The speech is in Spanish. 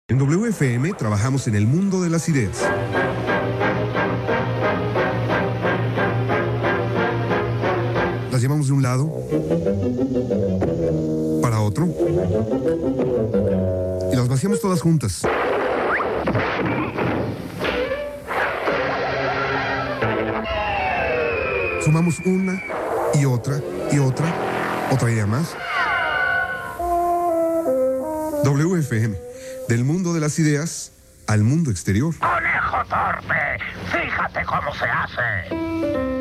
En WFM trabajamos en el mundo de las ideas. Las llevamos de un lado para otro y las vaciamos todas juntas. Sumamos una y otra otra idea más. WFM, del mundo de las ideas al mundo exterior. ¡Conejo torpe! ¡Fíjate cómo se hace!